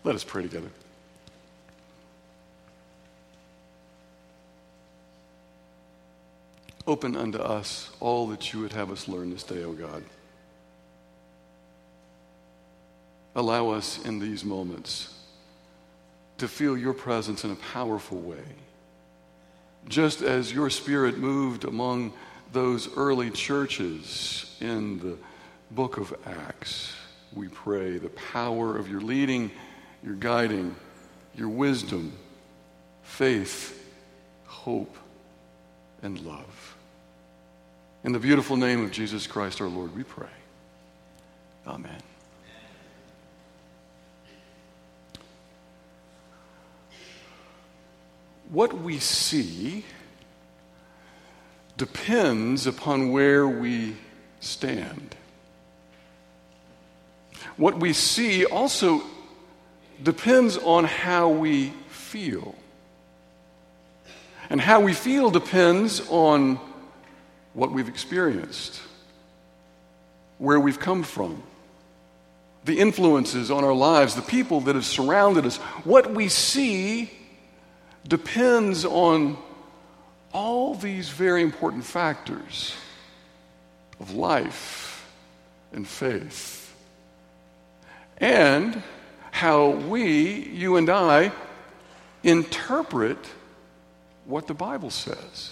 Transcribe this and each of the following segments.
Let us pray together. Open unto us all that you would have us learn this day, O God. Allow us in these moments to feel your presence in a powerful way. Just as your Spirit moved among those early churches in the book of Acts, we pray the power of your leading, your guiding, your wisdom, faith, hope, and love. In the beautiful name of Jesus Christ our Lord, we pray. Amen. What we see depends upon where we stand. What we see also depends on how we feel. And how we feel depends on what we've experienced, where we've come from, the influences on our lives, the people that have surrounded us. What we see depends on all these very important factors of life and faith, and how we, you and I, interpret what the Bible says.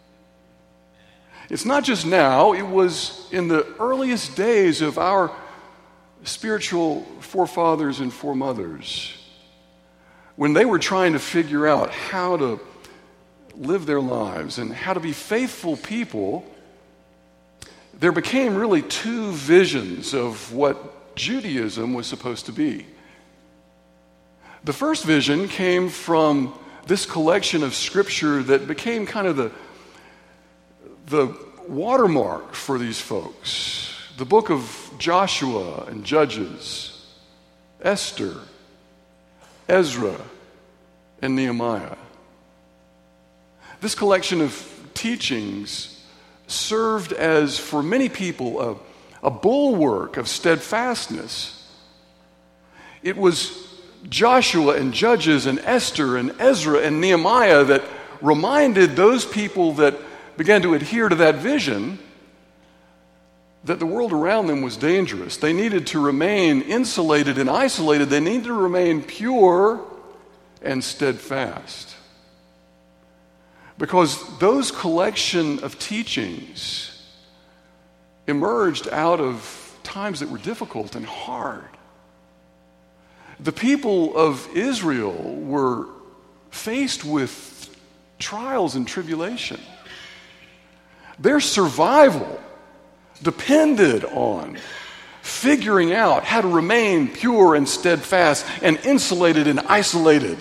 It's not just now, it was in the earliest days of our spiritual forefathers and foremothers, when they were trying to figure out how to live their lives and how to be faithful people. There became really two visions of what Judaism was supposed to be. The first vision came from this collection of scripture that became kind of the watermark for these folks. The book of Joshua and Judges, Esther, Ezra, and Nehemiah. This collection of teachings served as, for many people, a bulwark of steadfastness. It was Joshua and Judges and Esther and Ezra and Nehemiah that reminded those people that began to adhere to that vision that the world around them was dangerous. They needed to remain insulated and isolated. They needed to remain pure and steadfast. Because those collection of teachings emerged out of times that were difficult and hard. The people of Israel were faced with trials and tribulation. Their survival depended on figuring out how to remain pure and steadfast and insulated and isolated.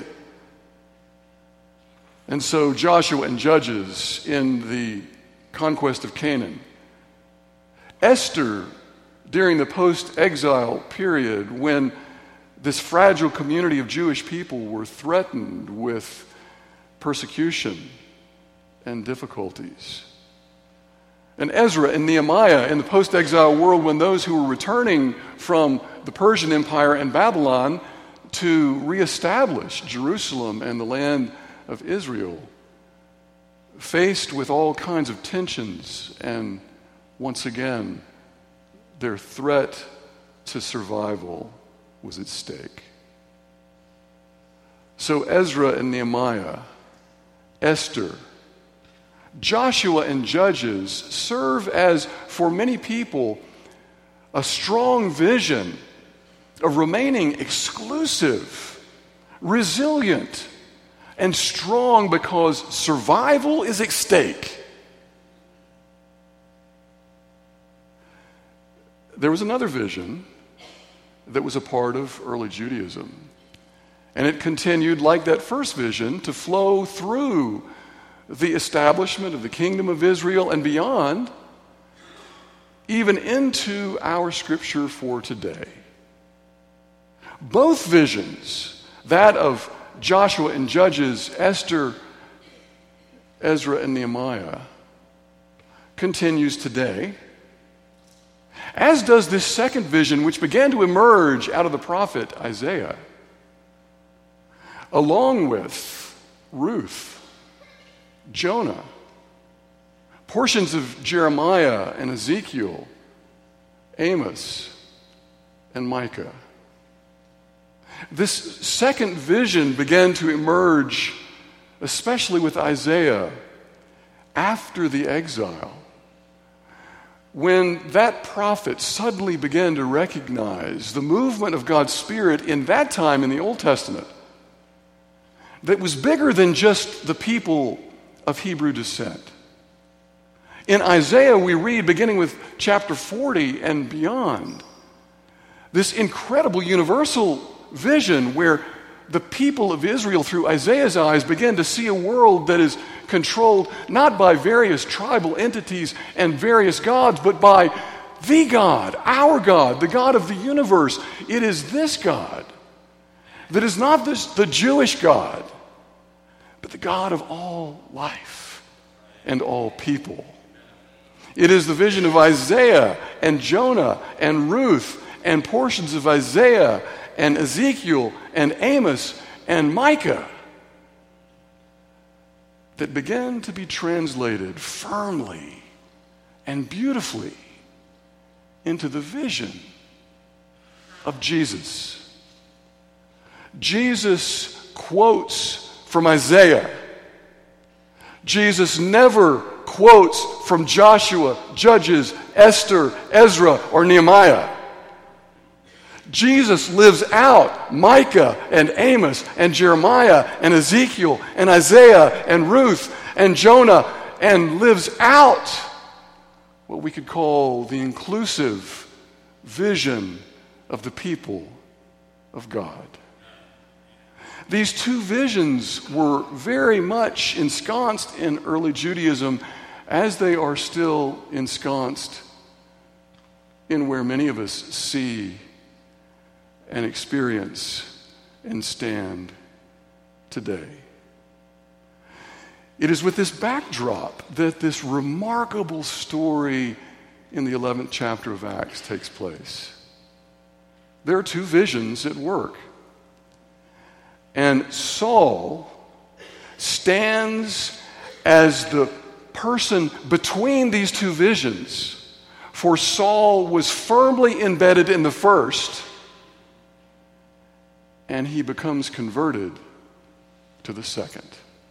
And so Joshua and Judges in the conquest of Canaan, Esther during the post-exile period when this fragile community of Jewish people were threatened with persecution and difficulties. And Ezra and Nehemiah in the post-exile world when those who were returning from the Persian Empire and Babylon to reestablish Jerusalem and the land of Israel, faced with all kinds of tensions, and once again, their threat to survival was at stake. So Ezra and Nehemiah, Esther, Joshua and Judges serve as, for many people, a strong vision of remaining exclusive, resilient, and strong because survival is at stake. There was another vision that was a part of early Judaism. And it continued, like that first vision, to flow through the establishment of the kingdom of Israel and beyond, even into our scripture for today. Both visions, that of Joshua and Judges, Esther, Ezra, and Nehemiah, continues today, as does this second vision, which began to emerge out of the prophet Isaiah. along with Ruth, Jonah, portions of Jeremiah and Ezekiel, Amos, and Micah. This second vision began to emerge, especially with Isaiah, after the exile, when that prophet suddenly began to recognize the movement of God's Spirit in that time in the Old Testament that was bigger than just the people of Hebrew descent. In Isaiah, we read, beginning with chapter 40 and beyond, this incredible universal vision where the people of Israel, through Isaiah's eyes, began to see a world that is controlled not by various tribal entities and various gods, but by the God, our God, the God of the universe. It is this God that is not the Jewish God, but the God of all life and all people. It is the vision of Isaiah and Jonah and Ruth and portions of Isaiah and Ezekiel and Amos and Micah that began to be translated firmly and beautifully into the vision of Jesus. Jesus quotes from Isaiah. Jesus never quotes from Joshua, Judges, Esther, Ezra, or Nehemiah. Jesus lives out Micah and Amos and Jeremiah and Ezekiel and Isaiah and Ruth and Jonah, and lives out what we could call the inclusive vision of the people of God. These two visions were very much ensconced in early Judaism, as they are still ensconced in where many of us see and experience and stand today. It is with this backdrop that this remarkable story in the 11th chapter of Acts takes place. There are two visions at work. And Saul stands as the person between these two visions, for Saul was firmly embedded in the first, and he becomes converted to the second.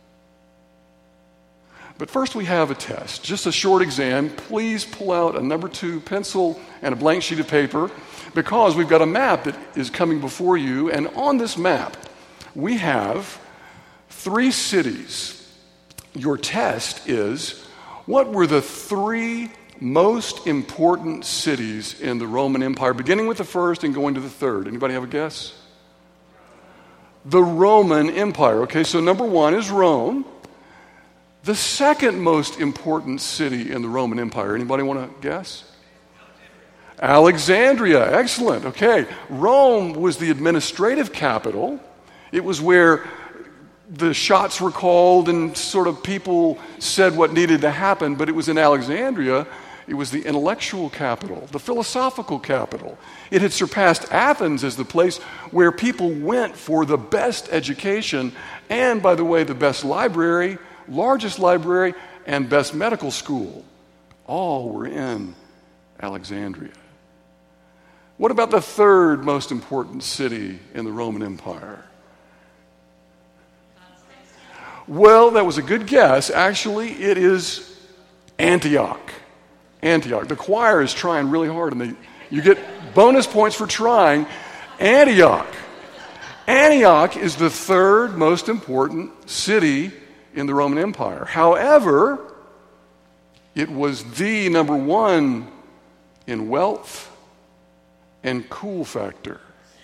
But first we have a test, just a short exam. Please pull out a number 2 pencil and a blank sheet of paper, because we've got a map that is coming before you, and on this map we have 3 cities. Your test is, what were the 3 most important cities in the Roman Empire, beginning with the first and going to the third? Anybody have a guess? The Roman Empire. Okay, so number 1 is Rome. The second most important city in the Roman Empire. Anybody want to guess? Alexandria. Excellent. Okay. Rome was the administrative capital. It was where the shots were called and sort of people said what needed to happen, but it was in Alexandria. It was the intellectual capital, the philosophical capital. It had surpassed Athens as the place where people went for the best education and, by the way, the best library, largest library, and best medical school. All were in Alexandria. What about the third most important city in the Roman Empire? Well, that was a good guess. Actually, it is Antioch. Antioch. The choir is trying really hard, and you get bonus points for trying. Antioch. Antioch is the third most important city in the Roman Empire. However, it was the number 1 in wealth and cool factor.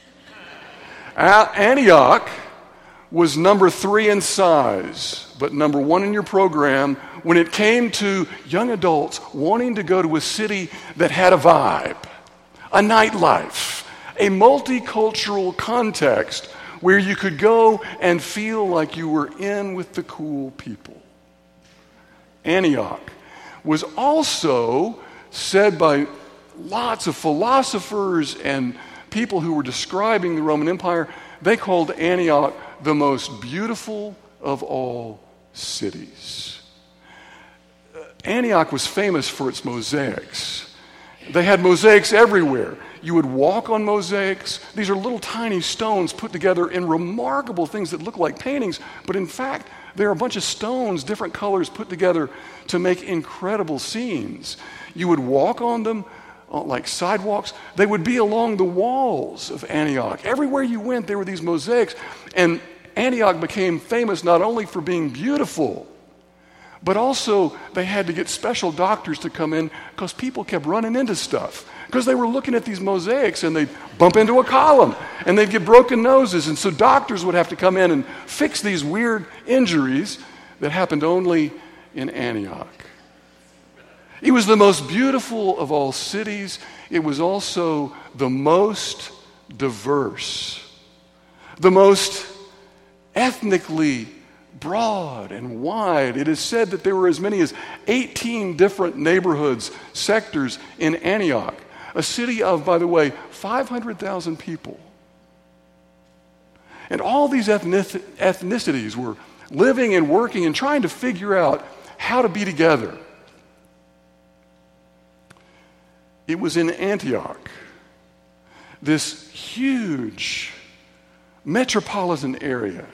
Antioch was number 3 in size, but number 1 in your program when it came to young adults wanting to go to a city that had a vibe, a nightlife, a multicultural context where you could go and feel like you were in with the cool people. Antioch was also said by lots of philosophers and people who were describing the Roman Empire, they called Antioch the most beautiful of all cities. Antioch was famous for its mosaics. They had mosaics everywhere. You would walk on mosaics. These are little tiny stones put together in remarkable things that look like paintings, but in fact, they're a bunch of stones, different colors put together to make incredible scenes. You would walk on them like sidewalks. They would be along the walls of Antioch. Everywhere you went, there were these mosaics. And Antioch became famous not only for being beautiful, but also they had to get special doctors to come in because people kept running into stuff. Because they were looking at these mosaics and they'd bump into a column and they'd get broken noses. And so doctors would have to come in and fix these weird injuries that happened only in Antioch. It was the most beautiful of all cities. It was also the most diverse, the most ethnically broad and wide. It is said that there were as many as 18 different neighborhoods, sectors in Antioch, a city of, by the way, 500,000 people. And all these ethnicities were living and working and trying to figure out how to be together. It was in Antioch, this huge metropolitan area,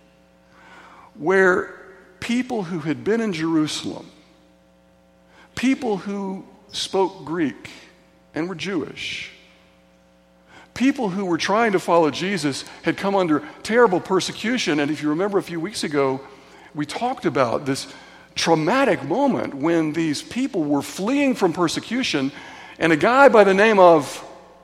where people who had been in Jerusalem, people who spoke Greek and were Jewish, people who were trying to follow Jesus had come under terrible persecution. And if you remember a few weeks ago, we talked about this traumatic moment when these people were fleeing from persecution, and a guy by the name of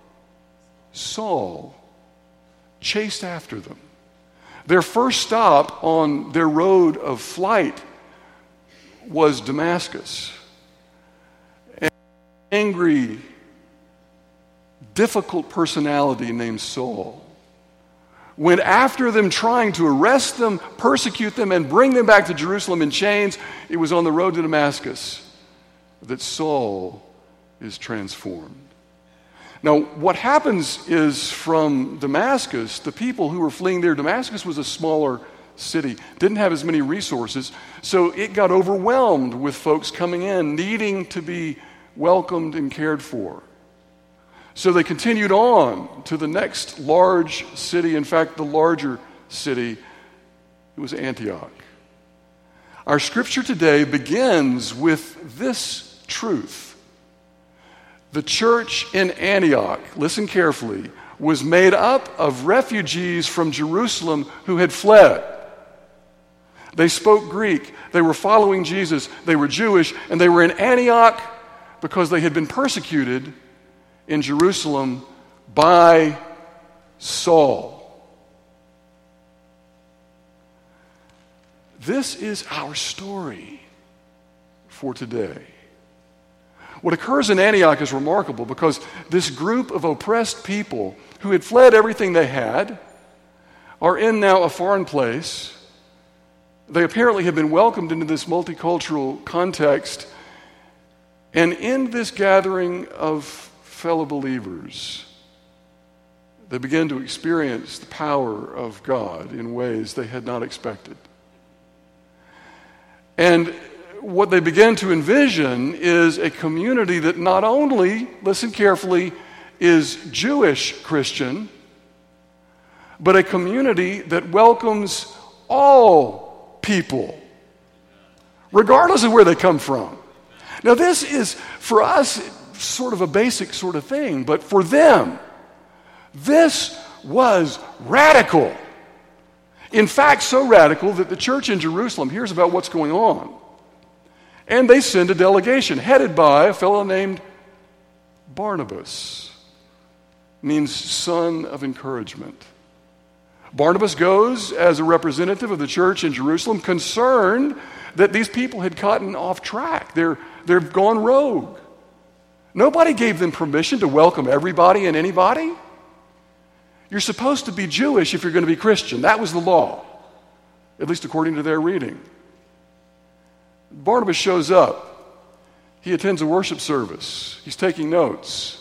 Saul chased after them. Their first stop on their road of flight was Damascus. An angry, difficult personality named Saul went after them, trying to arrest them, persecute them, and bring them back to Jerusalem in chains. It was on the road to Damascus that Saul is transformed. Now, what happens is from Damascus, the people who were fleeing there, Damascus was a smaller city, didn't have as many resources, so it got overwhelmed with folks coming in, needing to be welcomed and cared for. So they continued on to the next large city, in fact, the larger city, it was Antioch. Our scripture today begins with this truth. The church in Antioch, listen carefully, was made up of refugees from Jerusalem who had fled. They spoke Greek, they were following Jesus, they were Jewish, and they were in Antioch because they had been persecuted in Jerusalem by Saul. This is our story for today. What occurs in Antioch is remarkable because this group of oppressed people who had fled everything they had are in now a foreign place. They apparently have been welcomed into this multicultural context. And in this gathering of fellow believers, they begin to experience the power of God in ways they had not expected. And what they begin to envision is a community that not only, listen carefully, is Jewish Christian, but a community that welcomes all people, regardless of where they come from. Now, this is, for us, sort of a basic sort of thing, but for them, this was radical. In fact, so radical that the church in Jerusalem hears about what's going on. And they send a delegation headed by a fellow named Barnabas. Means son of encouragement. Barnabas goes as a representative of the church in Jerusalem, concerned that these people had gotten off track. They've gone rogue. Nobody gave them permission to welcome everybody and anybody. You're supposed to be Jewish if you're going to be Christian. That was the law, at least according to their reading. Barnabas shows up. He attends a worship service. He's taking notes.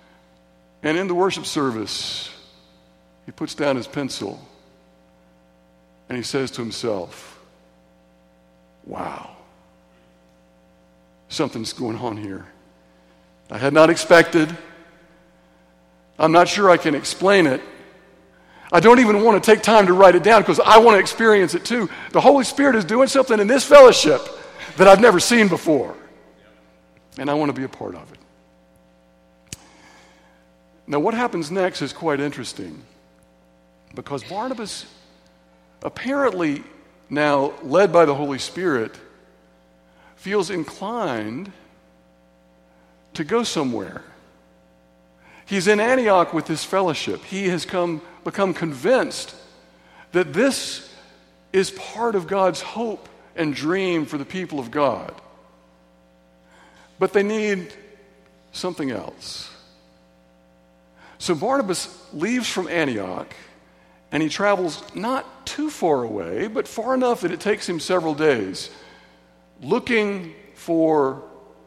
And in the worship service, he puts down his pencil And he says to himself, wow, something's going on here I had not expected. I'm not sure I can explain it. I don't even want to take time to write it down because I want to experience it too. The Holy Spirit is doing something in this fellowship that I've never seen before. And I want to be a part of it. Now, what happens next is quite interesting because Barnabas, apparently now led by the Holy Spirit, feels inclined to go somewhere. He's in Antioch with this fellowship. He has become convinced that this is part of God's hope and dream for the people of God. But they need something else. So Barnabas leaves from Antioch, and he travels not too far away, but far enough that it takes him several days, looking for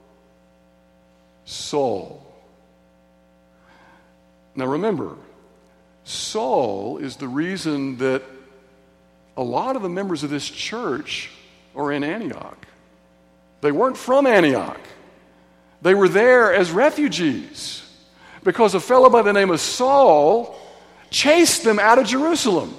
Saul. Now remember, Saul is the reason that a lot of the members of this church are in Antioch. They weren't from Antioch. They were there as refugees because a fellow by the name of Saul chased them out of Jerusalem.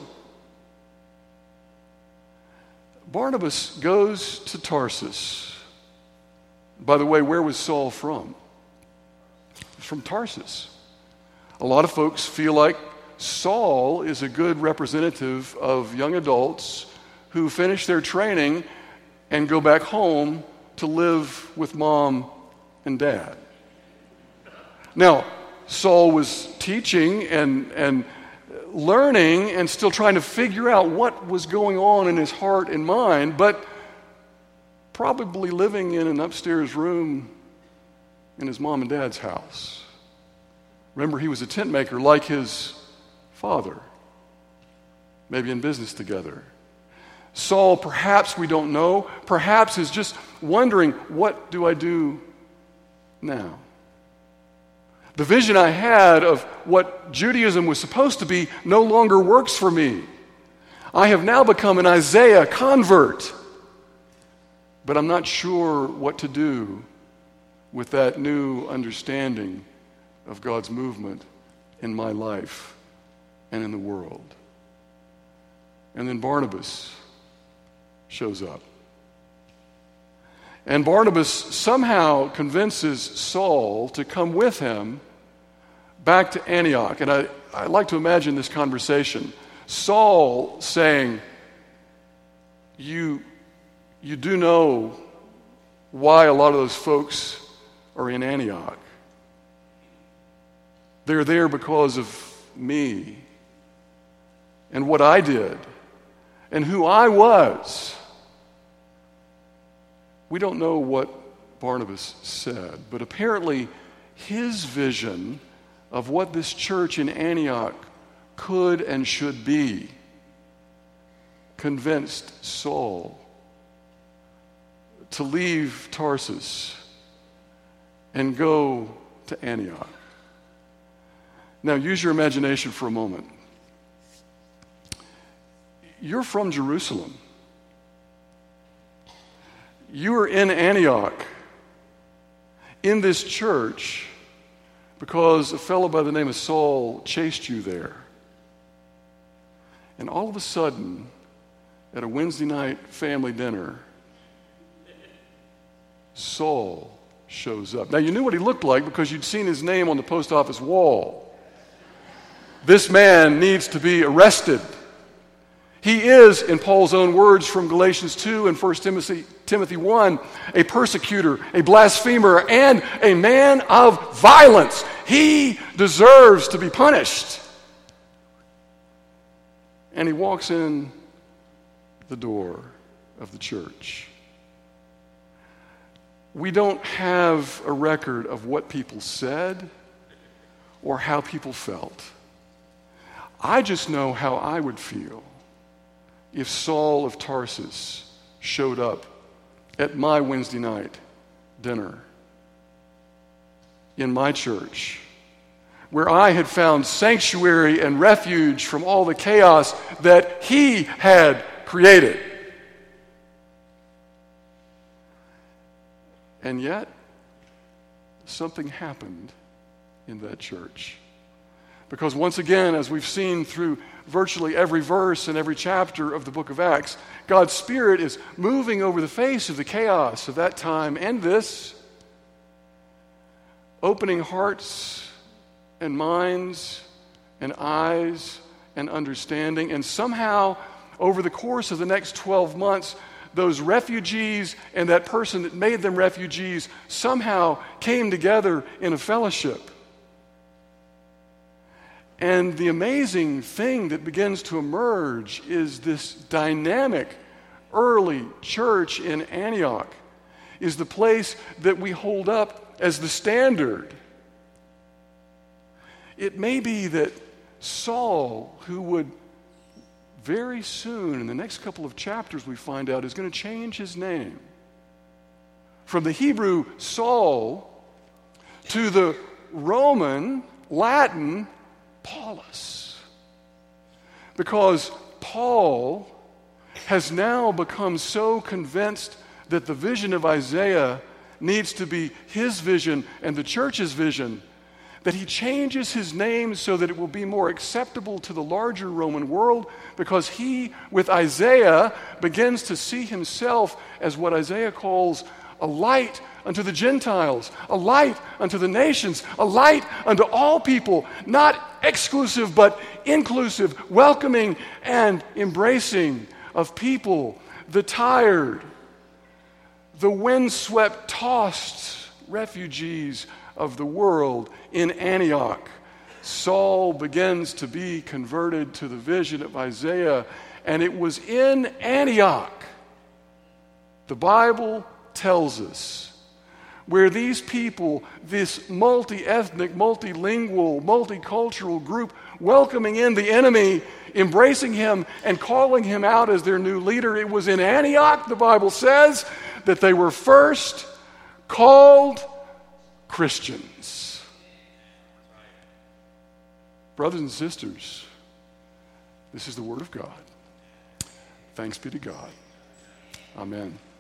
Barnabas goes to Tarsus. By the way, where was Saul from? From Tarsus. A lot of folks feel like Saul is a good representative of young adults who finish their training and go back home to live with mom and dad. Now, Saul was teaching and learning and still trying to figure out what was going on in his heart and mind, but probably living in an upstairs room in his mom and dad's house. Remember, he was a tent maker like his father, maybe in business together. Saul, perhaps, we don't know, perhaps is just wondering, what do I do now? The vision I had of what Judaism was supposed to be no longer works for me. I have now become an Isaiah convert, but I'm not sure what to do with that new understanding of God's movement in my life and in the world. And then Barnabas shows up. And Barnabas somehow convinces Saul to come with him back to Antioch. And I like to imagine this conversation. Saul saying, you do know why a lot of those folks are in Antioch. They're there because of me and what I did and who I was. We don't know what Barnabas said, but apparently his vision of what this church in Antioch could and should be convinced Saul to leave Tarsus and go to Antioch. Now, use your imagination for a moment. You're from Jerusalem. You are in Antioch, in this church, because a fellow by the name of Saul chased you there. And all of a sudden, at a Wednesday night family dinner, Saul shows up. Now, you knew what he looked like because you'd seen his name on the post office wall. This man needs to be arrested. He is, in Paul's own words from Galatians 2 and 1 Timothy 1, a persecutor, a blasphemer, and a man of violence. He deserves to be punished. And he walks in the door of the church. We don't have a record of what people said or how people felt. I just know how I would feel if Saul of Tarsus showed up at my Wednesday night dinner in my church, where I had found sanctuary and refuge from all the chaos that he had created. And yet, something happened in that church. Because once again, as we've seen through virtually every verse and every chapter of the book of Acts, God's Spirit is moving over the face of the chaos of that time and this, opening hearts and minds and eyes and understanding. And somehow, over the course of the next 12 months, those refugees and that person that made them refugees somehow came together in a fellowship. And the amazing thing that begins to emerge is this dynamic early church in Antioch is the place that we hold up as the standard. It may be that Saul, who would very soon, in the next couple of chapters we find out, is going to change his name from the Hebrew Saul to the Roman, Latin Paulus. Because Paul has now become so convinced that the vision of Isaiah needs to be his vision and the church's vision that he changes his name so that it will be more acceptable to the larger Roman world, because he, with Isaiah, begins to see himself as what Isaiah calls a light unto the Gentiles, a light unto the nations, a light unto all people, not exclusive but inclusive, welcoming and embracing of people, the tired, the windswept, tossed refugees of the world in Antioch. Saul begins to be converted to the vision of Isaiah, and it was in Antioch, the Bible tells us, where these people, this multi-ethnic, multilingual, multicultural group, welcoming in the enemy, embracing him and calling him out as their new leader. It was in Antioch, the Bible says, that they were first called Christians. Brothers and sisters, this is the Word of God. Thanks be to God. Amen.